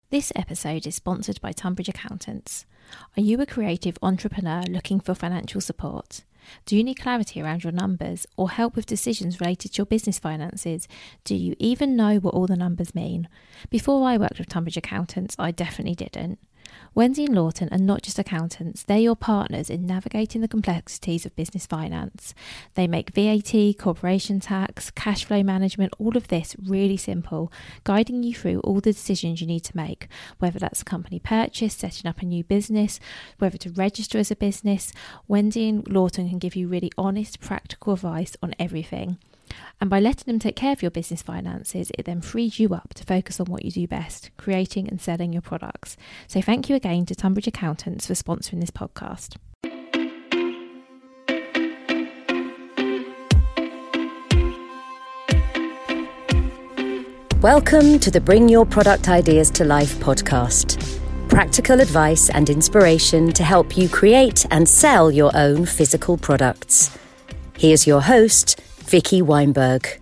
This episode is sponsored by Tunbridge Accountants. Are you a creative entrepreneur looking for financial support? Do you need clarity around your numbers or help with decisions related to your business finances? Do you even know what all the numbers mean? Before I worked with Tunbridge Accountants, I definitely didn't. Wendy and Lawton are not just accountants, they're your partners in navigating the complexities of business finance. They make VAT, corporation tax, cash flow management, all of this really simple, guiding you through all the decisions you need to make, whether that's a company purchase, setting up a new business, whether to register as a business. Wendy and Lawton can give you really honest, practical advice on everything. And by letting them take care of your business finances, it then frees you up to focus on what you do best, creating and selling your products. So thank you again to Tunbridge Accountants for sponsoring this podcast. Welcome to the Bring Your Product Ideas to Life podcast. Practical advice and inspiration to help you create and sell your own physical products. Here's your host, Vicky Weinberg.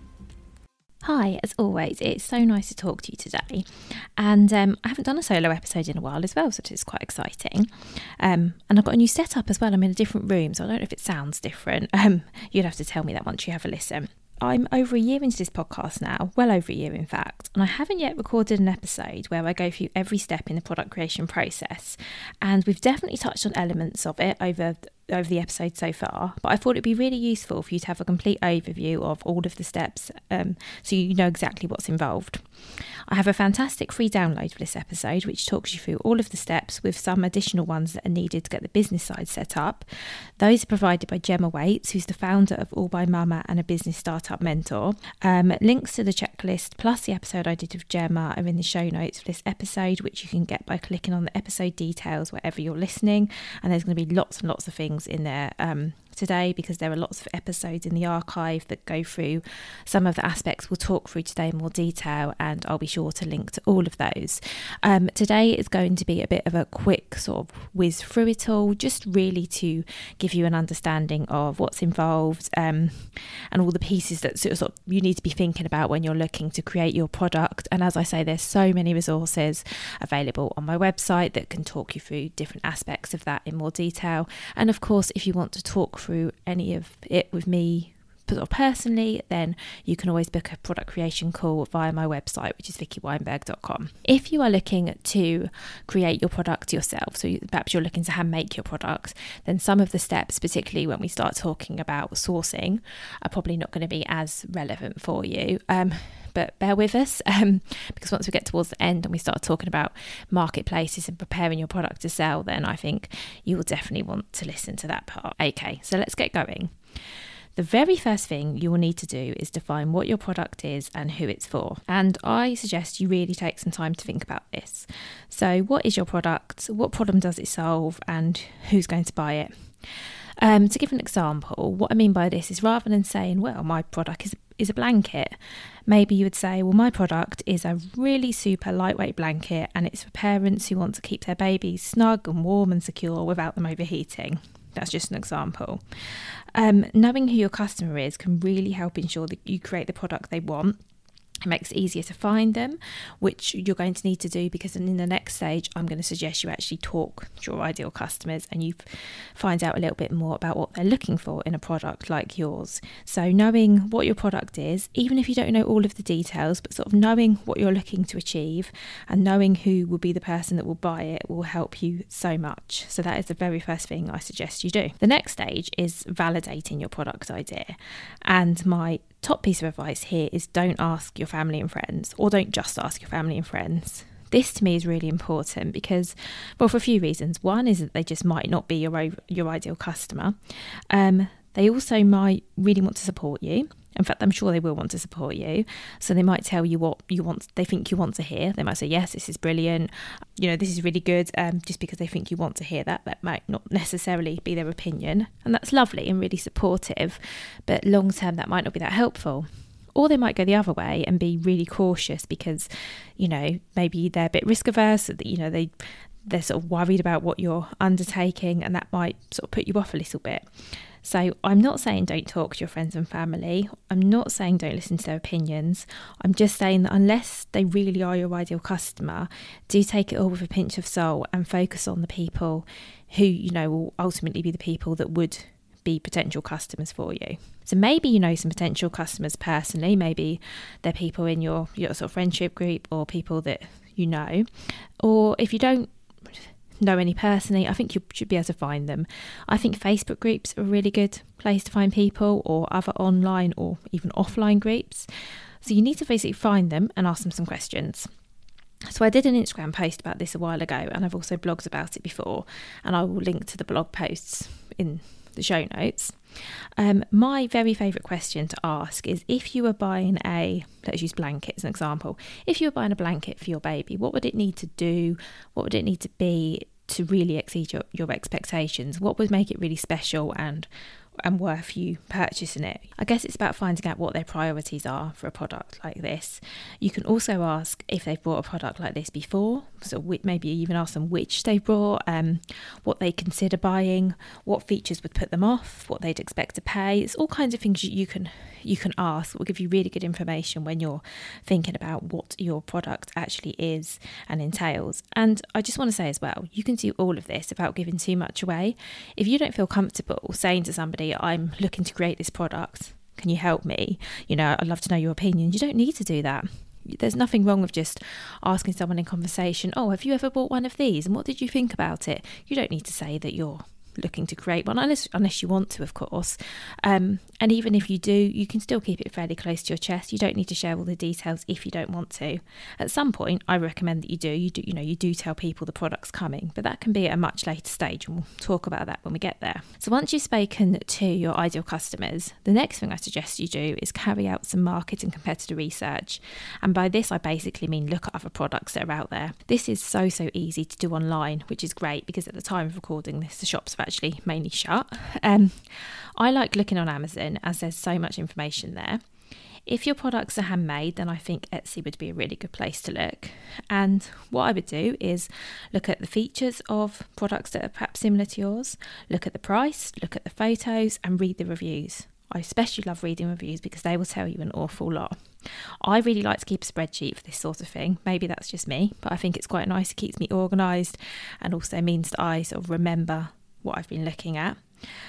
Hi, as always, it's so nice to talk to you today. And I haven't done a solo episode in a while as well, so it's quite exciting. And I've got a new setup as well. I'm in a different room, so I don't know if it sounds different. You'd have to tell me that once you have a listen. I'm over a year into this podcast now, well over a year in fact, and I haven't yet recorded an episode where I go through every step in the product creation process. And we've definitely touched on elements of it over the episode so far, but I thought it'd be really useful for you to have a complete overview of all of the steps, so you know exactly what's involved. I have a fantastic free download for this episode which talks you through all of the steps with some additional ones that are needed to get the business side set up. Those are provided by Gemma Waits, who's the founder of All by Mama and a business startup mentor. Links to the checklist plus the episode I did with Gemma are in the show notes for this episode, which you can get by clicking on the episode details wherever you're listening, and there's going to be lots and lots of things in there today, because there are lots of episodes in the archive that go through some of the aspects we'll talk through today in more detail, and I'll be sure to link to all of those. Today is going to be a bit of a quick sort of whiz through it all, just really to give you an understanding of what's involved, and all the pieces that sort of you need to be thinking about when you're looking to create your product. And as I say, there's so many resources available on my website that can talk you through different aspects of that in more detail. And of course, if you want to talk through any of it with me personally, then you can always book a product creation call via my website, which is vickyweinberg.com. If you are looking to create your product yourself, so perhaps you're looking to hand make your product, then some of the steps, particularly when we start talking about sourcing, are probably not going to be as relevant for you. But bear with us, because once we get towards the end and we start talking about marketplaces and preparing your product to sell, then I think you will definitely want to listen to that part. Okay, so let's get going. The very first thing you will need to do is define what your product is and who it's for. And I suggest you really take some time to think about this. So what is your product? What problem does it solve? And who's going to buy it? To give an example, what I mean by this is, rather than saying, well, my product is a blanket, maybe you would say, well, my product is a really super lightweight blanket and it's for parents who want to keep their babies snug and warm and secure without them overheating. That's just an example. Knowing who your customer is can really help ensure that you create the product they want. It makes it easier to find them, which you're going to need to do, because in the next stage, I'm going to suggest you actually talk to your ideal customers and you find out a little bit more about what they're looking for in a product like yours. So knowing what your product is, even if you don't know all of the details, but sort of knowing what you're looking to achieve and knowing who will be the person that will buy it will help you so much. So that is the very first thing I suggest you do. The next stage is validating your product idea. And my top piece of advice here is don't ask your family and friends, or don't just ask your family and friends. This to me is really important because, well, for a few reasons. One is that they just might not be your ideal customer. They also might really want to support you. In fact, I'm sure they will want to support you. So they might tell you what they think you want to hear. They might say, yes, this is brilliant. This is really good, just because they think you want to hear that. That might not necessarily be their opinion. And that's lovely and really supportive. But long term, that might not be that helpful. Or they might go the other way and be really cautious because, maybe they're a bit risk averse. They're sort of worried about what you're undertaking, and that might sort of put you off a little bit. So I'm not saying don't talk to your friends and family. I'm not saying don't listen to their opinions. I'm just saying that unless they really are your ideal customer, do take it all with a pinch of salt and focus on the people who, you know, will ultimately be the people that would be potential customers for you. So maybe you know some potential customers personally, maybe they're people in your sort of friendship group or people that you know, or if you don't know any personally, I think you should be able to find them. I think Facebook groups are a really good place to find people, or other online or even offline groups. So you need to basically find them and ask them some questions. So I did an Instagram post about this a while ago, and I've also blogged about it before, and I will link to the blog posts in the show notes. My very favourite question to ask is, if you were buying let's use blanket as an example, if you were buying a blanket for your baby, what would it need to do? What would it need to be to really exceed your expectations? What would make it really special and worth you purchasing it? I guess it's about finding out what their priorities are for a product like this. You can also ask if they've bought a product like this before, so maybe even ask them which they've bought, what they consider buying, what features would put them off, what they'd expect to pay. It's all kinds of things you can ask that will give you really good information when you're thinking about what your product actually is and entails. And I just want to say as well, you can do all of this without giving too much away. If you don't feel comfortable saying to somebody, I'm looking to create this product, can you help me? You know, I'd love to know your opinion. You don't need to do that. There's nothing wrong with just asking someone in conversation, oh, have you ever bought one of these? And what did you think about it? You don't need to say that you're looking to create one unless you want to, of course, and even if you do, you can still keep it fairly close to your chest. You don't need to share all the details if you don't want to. At some point I recommend that you do tell people the product's coming, but that can be at a much later stage, and we'll talk about that when we get there. So once you've spoken to your ideal customers, the next thing I suggest you do is carry out some market and competitor research, and by this I basically mean look at other products that are out there. This is so easy to do online, which is great because at the time of recording this, the shops have actually mainly shut. I like looking on Amazon as there's so much information there. If your products are handmade, then I think Etsy would be a really good place to look. And what I would do is look at the features of products that are perhaps similar to yours, look at the price, look at the photos, and read the reviews. I especially love reading reviews because they will tell you an awful lot. I really like to keep a spreadsheet for this sort of thing. Maybe that's just me, but I think it's quite nice. It keeps me organised and also means that I sort of remember what I've been looking at.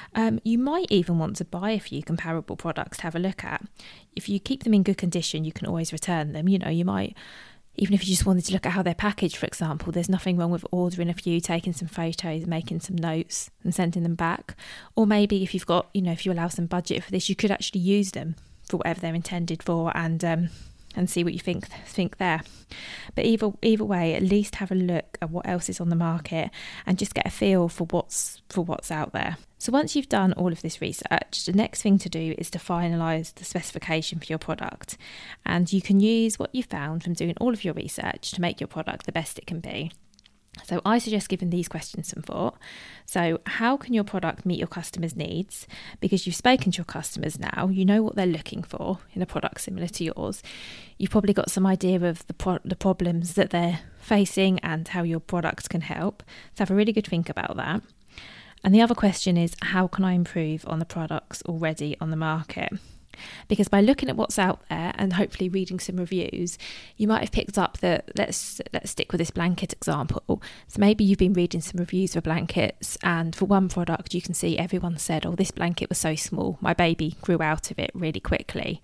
You might even want to buy a few comparable products to have a look at. If you keep them in good condition, you can always return them. You know, you might, even if you just wanted to look at how they're packaged, for example, there's nothing wrong with ordering a few, taking some photos, making some notes and sending them back. Or maybe if you've got, if you allow some budget for this, you could actually use them for whatever they're intended for and see what you think there. But either way, at least have a look at what else is on the market and just get a feel for what's out there. So once you've done all of this research, the next thing to do is to finalise the specification for your product. And you can use what you found from doing all of your research to make your product the best it can be. So I suggest giving these questions some thought. So how can your product meet your customers' needs? Because you've spoken to your customers now, you know what they're looking for in a product similar to yours. You've probably got some idea of the problems that they're facing and how your product can help. So have a really good think about that. And the other question is, how can I improve on the products already on the market? Because by looking at what's out there and hopefully reading some reviews, you might have picked up that, let's stick with this blanket example. So maybe you've been reading some reviews for blankets, and for one product you can see everyone said, oh, this blanket was so small, my baby grew out of it really quickly.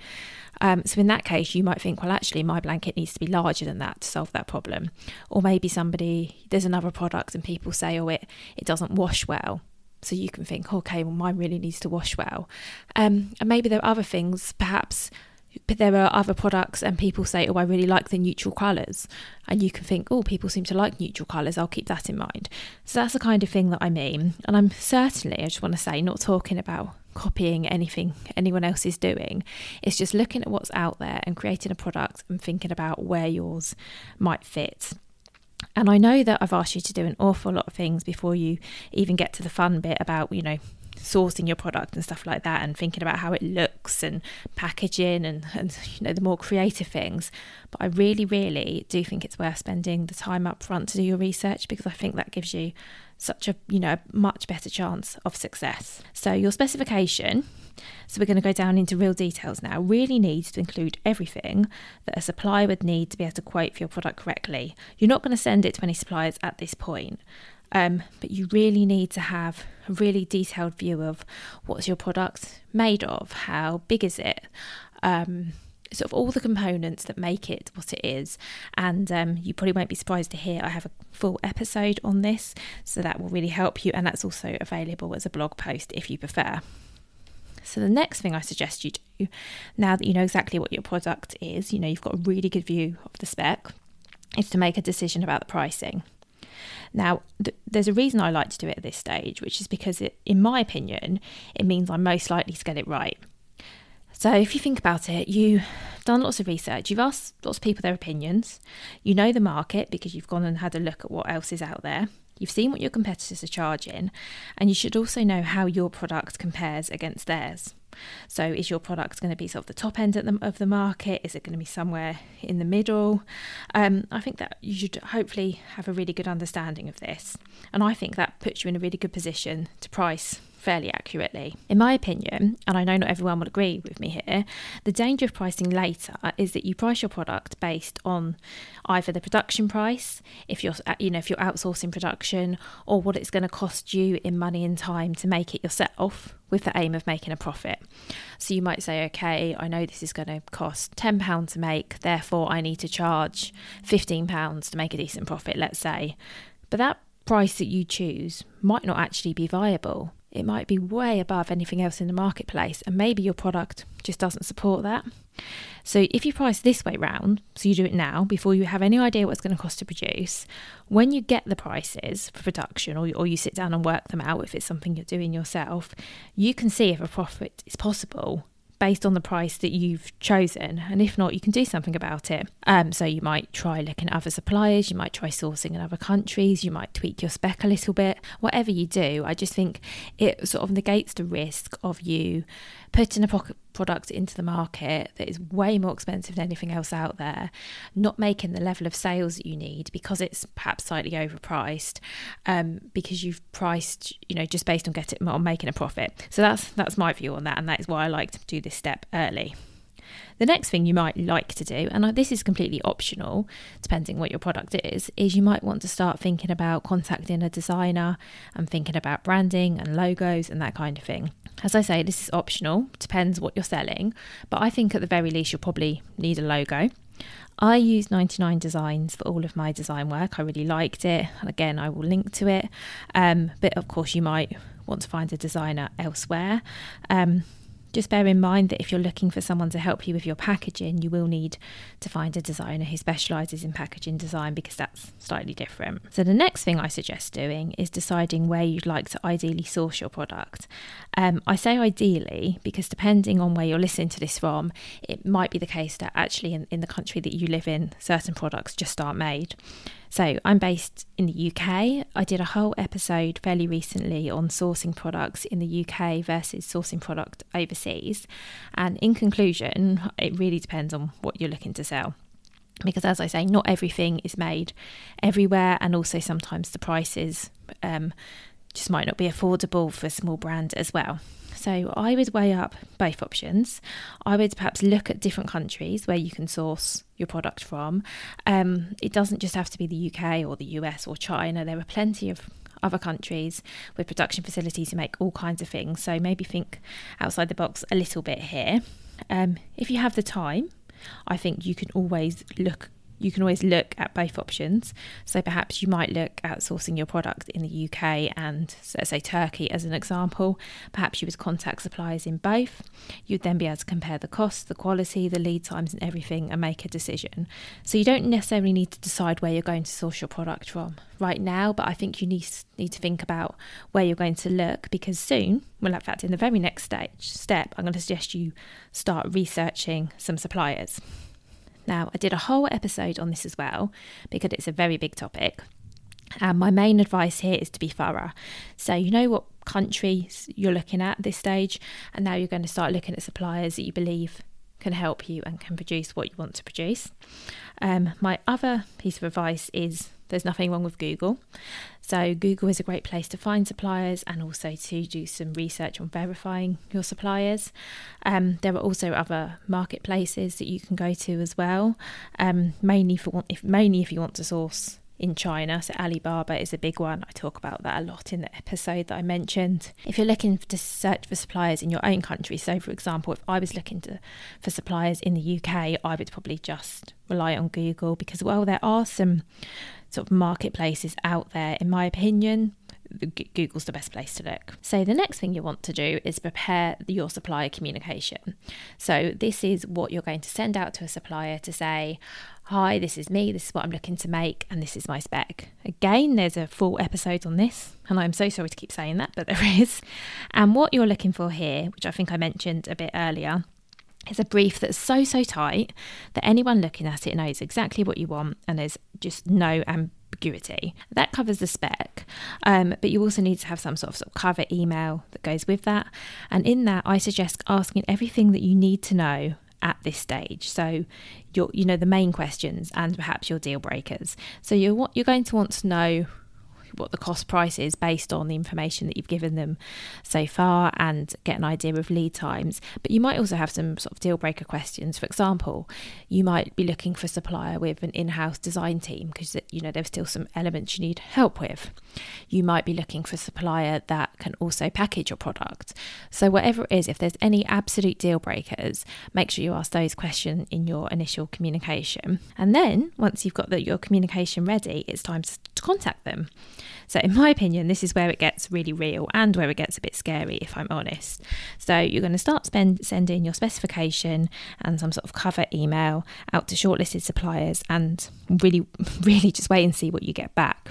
So in that case, you might think, well, actually my blanket needs to be larger than that to solve that problem. Or maybe there's another product and people say, oh, it doesn't wash well. So you can think, okay, well, mine really needs to wash well. And maybe there are other things, perhaps there are other products and people say, oh, I really like the neutral colours. And you can think, oh, people seem to like neutral colours, I'll keep that in mind. So that's the kind of thing that I mean. And I'm certainly, I just want to say, not talking about copying anything anyone else is doing. It's just looking at what's out there and creating a product and thinking about where yours might fit. And I know that I've asked you to do an awful lot of things before you even get to the fun bit about, sourcing your product and stuff like that, and thinking about how it looks and packaging and the more creative things. But I really, really do think it's worth spending the time up front to do your research, because I think that gives you such a much better chance of success. So your specification, so we're going to go down into real details now, really needs to include everything that a supplier would need to be able to quote for your product correctly. You're not going to send it to any suppliers at this point, but you really need to have a really detailed view of what's your product made of, how big is it, sort of all the components that make it what it is. And you probably won't be surprised to hear I have a full episode on this, so that will really help you, and that's also available as a blog post if you prefer. So the next thing I suggest you do, now that you know exactly what your product is, you've got a really good view of the spec, is to make a decision about the pricing. Now, there's a reason I like to do it at this stage, which is because in my opinion, it means I'm most likely to get it right. So if you think about it, you've done lots of research, you've asked lots of people their opinions, you know the market because you've gone and had a look at what else is out there, you've seen what your competitors are charging, and you should also know how your product compares against theirs. So is your product going to be sort of the top end of the market? Is it going to be somewhere in the middle? I think that you should hopefully have a really good understanding of this. And I think that puts you in a really good position to price fairly accurately. In my opinion, and I know not everyone will agree with me here, the danger of pricing later is that you price your product based on either the production price, if you're outsourcing production, or what it's going to cost you in money and time to make it yourself, with the aim of making a profit. So you might say, okay, I know this is going to cost £10 to make, therefore I need to charge £15 to make a decent profit, let's say. But that price that you choose might not actually be viable. It might be way above anything else in the marketplace, and maybe your product just doesn't support that. So if you price this way round, so you do it now before you have any idea what it's going to cost to produce, when you get the prices for production, or you sit down and work them out if it's something you're doing yourself, you can see if a profit is possible based on the price that you've chosen, and if not, you can do something about it. So you might try looking at other suppliers, you might try sourcing in other countries, you might tweak your spec a little bit. Whatever you do, I just think it sort of negates the risk of you putting a product into the market that is way more expensive than anything else out there, not making the level of sales that you need because it's perhaps slightly overpriced, because you've priced, just based on making a profit. So that's my view on that, and that is why I like to do this step early. The next thing you might like to do, and this is completely optional depending what your product is you might want to start thinking about contacting a designer and thinking about branding and logos and that kind of thing. As I say, this is optional, depends what you're selling, but I think at the very least you'll probably need a logo. I use 99 Designs for all of my design work. I really liked it, and again I will link to it, but of course you might want to find a designer elsewhere. Just bear in mind that if you're looking for someone to help you with your packaging, you will need to find a designer who specialises in packaging design, because that's slightly different. So the next thing I suggest doing is deciding where you'd like to ideally source your product. I say ideally because depending on where you're listening to this from, it might be the case that actually in the country that you live in, certain products just aren't made. So I'm based in the UK. I did a whole episode fairly recently on sourcing products in the UK versus sourcing product overseas. And in conclusion, it really depends on what you're looking to sell. Because as I say, not everything is made everywhere, and also sometimes the prices just might not be affordable for a small brand as well. So I would weigh up both options. I would perhaps look at different countries where you can source your product from. It doesn't just have to be the UK or the US or China. There are plenty of other countries with production facilities to make all kinds of things. So maybe think outside the box a little bit here. If you have the time, I think you can always look at both options. So perhaps you might look at sourcing your product in the UK and, let's say, Turkey as an example. Perhaps you would contact suppliers in both. You'd then be able to compare the cost, the quality, the lead times and everything, and make a decision. So you don't necessarily need to decide where you're going to source your product from right now, but I think you need to think about where you're going to look, because soon, well, in fact, in the very next step, I'm going to suggest you start researching some suppliers. Now, I did a whole episode on this as well, because it's a very big topic. And my main advice here is to be thorough. So you know what country you're looking at this stage, and now you're going to start looking at suppliers that you believe can help you and can produce what you want to produce. My other piece of advice is there's nothing wrong with Google. So Google is a great place to find suppliers and also to do some research on verifying your suppliers. There are also other marketplaces that you can go to as well, mainly if you want to source in China. So Alibaba is a big one. I talk about that a lot in the episode that I mentioned. If you're looking to search for suppliers in your own country, so for example, if I was looking for suppliers in the UK, I would probably just rely on Google, because while there are some sort of marketplaces out there, in my opinion, Google's the best place to look. So the next thing you want to do is prepare your supplier communication. So this is what you're going to send out to a supplier to say, hi, this is me, this is what I'm looking to make, and this is my spec. Again, there's a full episode on this, and I'm so sorry to keep saying that, but there is. And what you're looking for here, which I think I mentioned a bit earlier, is a brief that's so tight that anyone looking at it knows exactly what you want, and there's just no ambiguity. That covers the spec, but you also need to have some sort of cover email that goes with that. And in that, I suggest asking everything that you need to know at this stage. So the main questions and perhaps your deal breakers. So you're going to want to know what the cost price is based on the information that you've given them so far, and get an idea of lead times. But you might also have some sort of deal breaker questions. For example, you might be looking for a supplier with an in-house design team because there's still some elements you need help with. You might be looking for a supplier that can also package your product. So whatever it is, if there's any absolute deal breakers, make sure you ask those questions in your initial communication. And then once you've got your communication ready, it's time to contact them. So in my opinion, this is where it gets really real and where it gets a bit scary, if I'm honest. So you're going to start sending your specification and some sort of cover email out to shortlisted suppliers, and really just wait and see what you get back.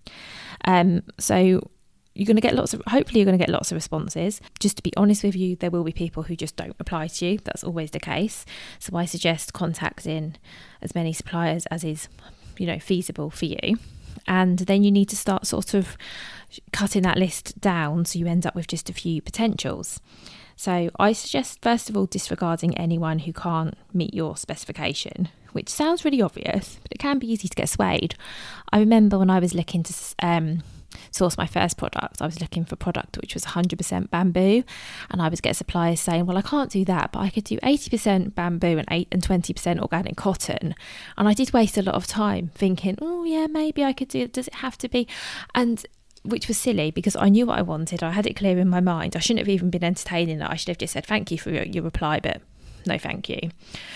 So you're going to get hopefully you're going to get lots of responses. Just to be honest with you, there will be people who just don't reply to you. That's always the case. So I suggest contacting as many suppliers as is, feasible for you. And then you need to start sort of cutting that list down so you end up with just a few potentials. So I suggest, first of all, disregarding anyone who can't meet your specification, which sounds really obvious, but it can be easy to get swayed. I remember when I was looking to source my first product, I was looking for a product which was 100% bamboo, and I was getting suppliers saying, well, I can't do that, but I could do 80% bamboo and 20% organic cotton. And I did waste a lot of time thinking, oh yeah, maybe I could do it, does it have to be? And which was silly, because I knew what I wanted, I had it clear in my mind. I shouldn't have even been entertaining it. I should have just said thank you for your reply, but no thank you.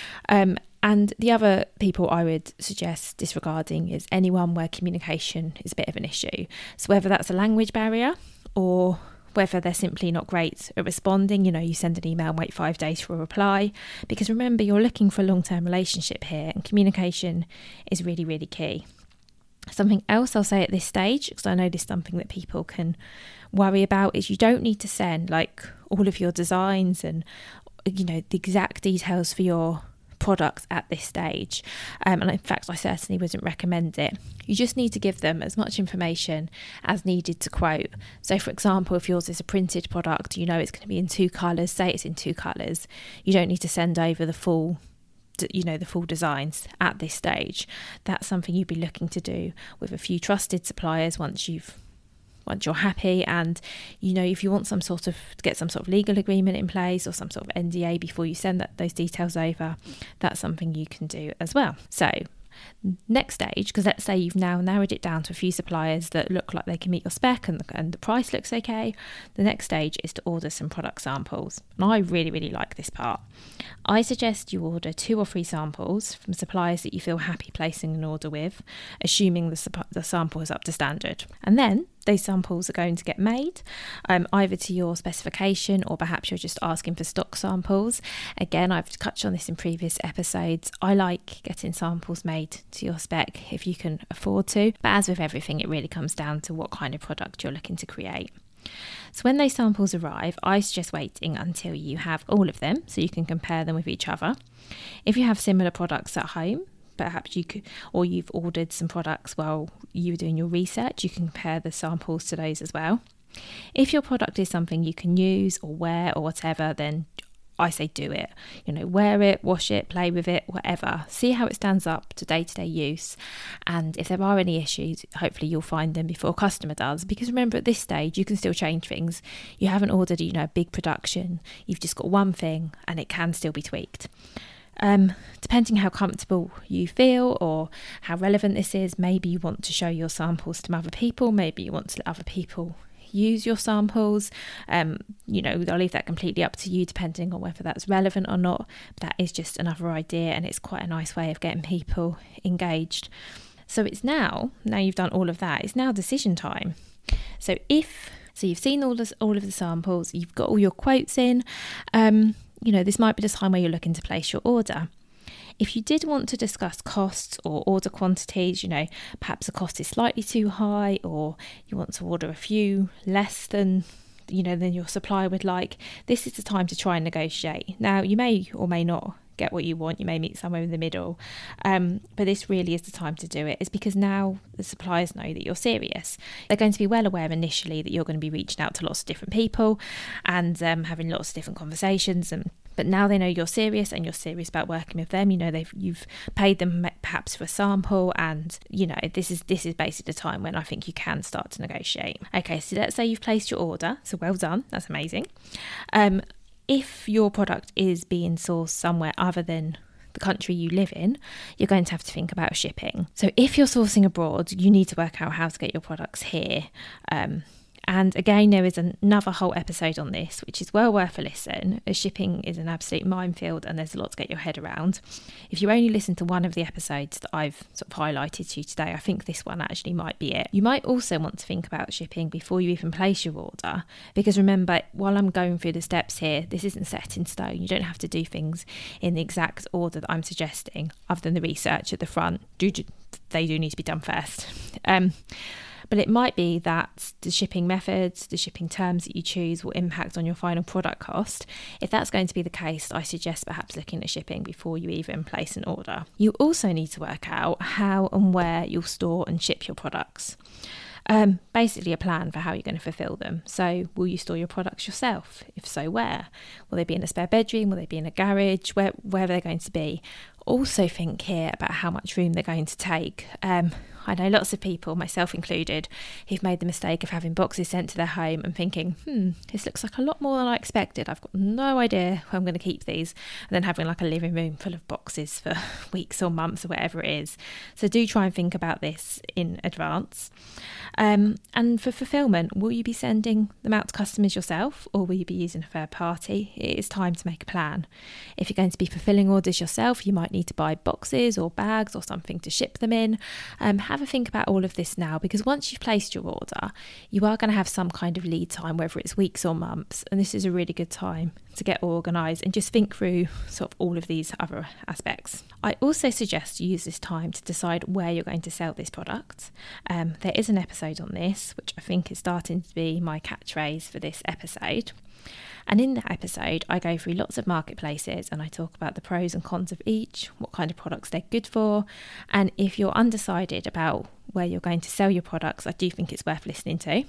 And the other people I would suggest disregarding is anyone where communication is a bit of an issue. So whether that's a language barrier or whether they're simply not great at responding, you send an email and wait 5 days for a reply. Because remember, you're looking for a long-term relationship here, and communication is really, really key. Something else I'll say at this stage, because I know this is something that people can worry about, is you don't need to send all of your designs and the exact details for your products at this stage, and in fact I certainly wouldn't recommend it. You just need to give them as much information as needed to quote. So for example, if yours is a printed product, it's going to be in 2 colours, say it's in 2 colours, you don't need to send over the full designs at this stage. That's something you'd be looking to do with a few trusted suppliers once you're happy. And if you want to get some sort of legal agreement in place or some sort of NDA before you send those details over, that's something you can do as well. So next stage, because let's say you've now narrowed it down to a few suppliers that look like they can meet your spec and the price looks okay, the next stage is to order some product samples. And I really, really like this part. I suggest you order 2 or 3 samples from suppliers that you feel happy placing an order with, assuming the sample is up to standard. And then those samples are going to get made either to your specification, or perhaps you're just asking for stock samples. Again, I've touched on this in previous episodes. I like getting samples made to your spec if you can afford to, but as with everything, it really comes down to what kind of product you're looking to create. So when those samples arrive, I suggest waiting until you have all of them so you can compare them with each other. If you have similar products at home, perhaps you could, or you've ordered some products while you were doing your research, you can compare the samples to those as well. If your product is something you can use or wear or whatever, then I say do it. Wear it, wash it, play with it, whatever. See how it stands up to day-to-day use. And if there are any issues, hopefully you'll find them before a customer does. Because remember, at this stage, you can still change things. You haven't ordered, a big production. You've just got one thing and it can still be tweaked. Depending how comfortable you feel or how relevant this is, maybe you want to show your samples to other people. Maybe you want to let other people use your samples. I'll leave that completely up to you, depending on whether that's relevant or not. But that is just another idea, and it's quite a nice way of getting people engaged. So it's now you've done all of that, it's now decision time. So you've seen all of the samples, you've got all your quotes in, this might be the time where you're looking to place your order. If you did want to discuss costs or order quantities, perhaps the cost is slightly too high, or you want to order a few less than your supplier would like, this is the time to try and negotiate. Now, you may or may not get what you want. You may meet somewhere in the middle. But this really is the time to do it. It's because now the suppliers know that you're serious. They're going to be well aware initially that you're going to be reaching out to lots of different people and having lots of different conversations. But now they know you're serious and you're serious about working with them. You've paid them perhaps for a sample, and this is basically the time when I think you can start to negotiate. Okay, so let's say you've placed your order. So well done. That's amazing. If your product is being sourced somewhere other than the country you live in, you're going to have to think about shipping. So if you're sourcing abroad, you need to work out how to get your products here. And again, there is another whole episode on this, which is well worth a listen, as shipping is an absolute minefield and there's a lot to get your head around. If you only listen to one of the episodes that I've sort of highlighted to you today, I think this one actually might be it. You might also want to think about shipping before you even place your order, because remember, while I'm going through the steps here, this isn't set in stone. You don't have to do things in the exact order that I'm suggesting, other than the research at the front. They do need to be done first. But it might be that the shipping methods, the shipping terms that you choose will impact on your final product cost. If that's going to be the case, I suggest perhaps looking at shipping before you even place an order. You also need to work out how and where you'll store and ship your products. Basically a plan for how you're going to fulfill them. So will you store your products yourself? If so, where? Will they be in a spare bedroom? Will they be in a garage? Where are they going to be? Also think here about how much room they're going to take. I know lots of people, myself included, who've made the mistake of having boxes sent to their home and thinking, this looks like a lot more than I expected. I've got no idea where I'm going to keep these. And then having like a living room full of boxes for weeks or months or whatever it is. So do try and think about this in advance. And for fulfillment, will you be sending them out to customers yourself, or will you be using a third party? It is time to make a plan. If you're going to be fulfilling orders yourself, you might need to buy boxes or bags or something to ship them in. Have a think about all of this now, because once you've placed your order, you are going to have some kind of lead time, whether it's weeks or months, and this is a really good time to get organised and just think through sort of all of these other aspects. I also suggest you use this time to decide where you're going to sell this product. There is an episode on this, which I think is starting to be my catchphrase for this episode. And in that episode, I go through lots of marketplaces and I talk about the pros and cons of each, what kind of products they're good for. And if you're undecided about where you're going to sell your products, I do think it's worth listening to.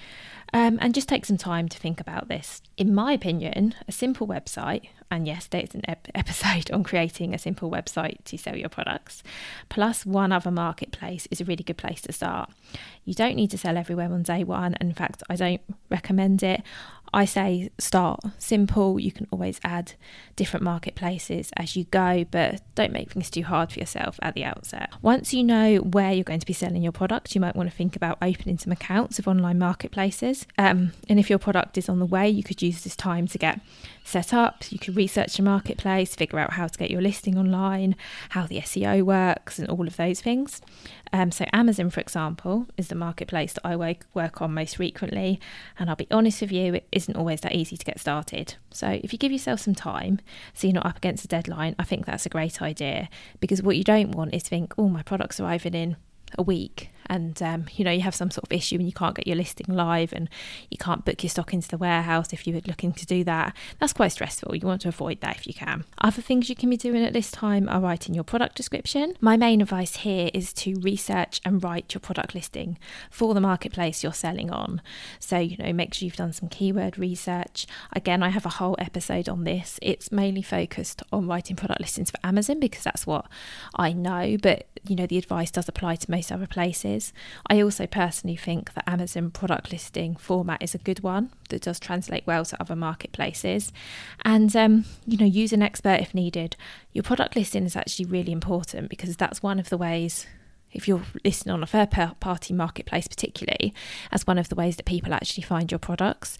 And just take some time to think about this. In my opinion, a simple website, and yes, there's an episode on creating a simple website to sell your products, plus one other marketplace is a really good place to start. You don't need to sell everywhere on day one. In fact, I don't recommend it. I say start simple. You can always add different marketplaces as you go, but don't make things too hard for yourself at the outset. Once you know where you're going to be selling your product, you might want to think about opening some accounts of online marketplaces. And if your product is on the way, you could use this time to get set up. You could research the marketplace, figure out how to get your listing online, how the SEO works, and all of those things. So Amazon, for example, is the marketplace that I work on most frequently. And I'll be honest with you, it isn't always that easy to get started. So if you give yourself some time, so you're not up against a deadline, I think that's a great idea. Because what you don't want is think, oh, my product's arriving in a week and you have some sort of issue and you can't get your listing live and you can't book your stock into the warehouse if you're looking to do that. That's quite stressful. You want to avoid that if you can. Other things you can be doing at this time are writing your product description. My main advice here is to research and write your product listing for the marketplace you're selling on. So, make sure you've done some keyword research. Again, I have a whole episode on this. It's mainly focused on writing product listings for Amazon because that's what I know, but the advice does apply to most other places. I also personally think that Amazon product listing format is a good one that does translate well to other marketplaces. And use an expert if needed. Your product listing is actually really important because that's one of the ways, if you're listing on a third-party marketplace particularly, as one of the ways that people actually find your products.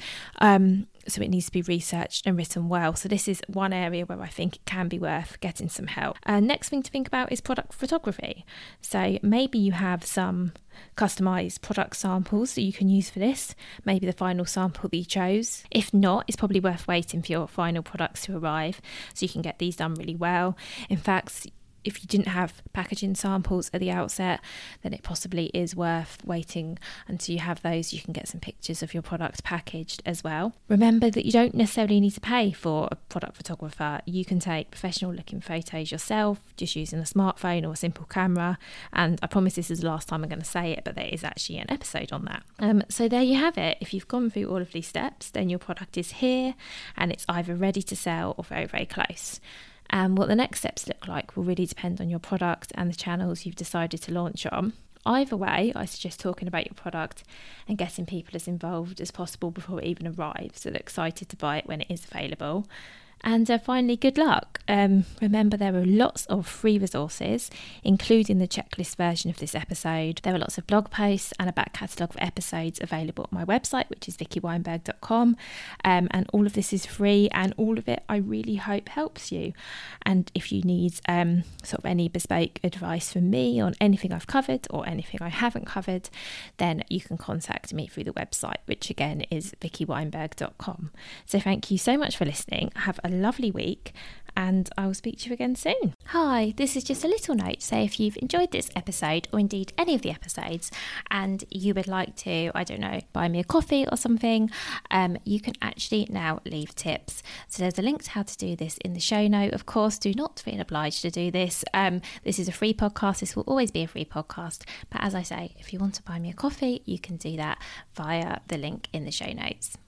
So it needs to be researched and written well. So this is one area where I think it can be worth getting some help. Next thing to think about is product photography. So maybe you have some customised product samples that you can use for this, maybe the final sample that you chose. If not, it's probably worth waiting for your final products to arrive so you can get these done really well. In fact, if you didn't have packaging samples at the outset, then it possibly is worth waiting until you have those. You can get some pictures of your product packaged as well. Remember that you don't necessarily need to pay for a product photographer. You can take professional looking photos yourself, just using a smartphone or a simple camera. And I promise this is the last time I'm going to say it, but there is actually an episode on that. So there you have it. If you've gone through all of these steps, then your product is here and it's either ready to sell or very, very close. And what the next steps look like will really depend on your product and the channels you've decided to launch on. Either way, I suggest talking about your product and getting people as involved as possible before it even arrives, so they're excited to buy it when it is available. And finally, good luck. Remember, there are lots of free resources, including the checklist version of this episode. There are lots of blog posts and a back catalogue of episodes available on my website, which is vickyweinberg.com. And all of this is free, and all of it I really hope helps you. And if you need sort of any bespoke advice from me on anything I've covered or anything I haven't covered, then you can contact me through the website, which again is vickyweinberg.com. So thank you so much for listening. Have a lovely week and I will speak to you again soon. Hi, this is just a little note. So if you've enjoyed this episode or indeed any of the episodes and you would like to, buy me a coffee or something, you can actually now leave tips. So there's a link to how to do this in the show note. Of course, do not feel obliged to do this. This is a free podcast. This will always be a free podcast. But as I say, if you want to buy me a coffee, you can do that via the link in the show notes.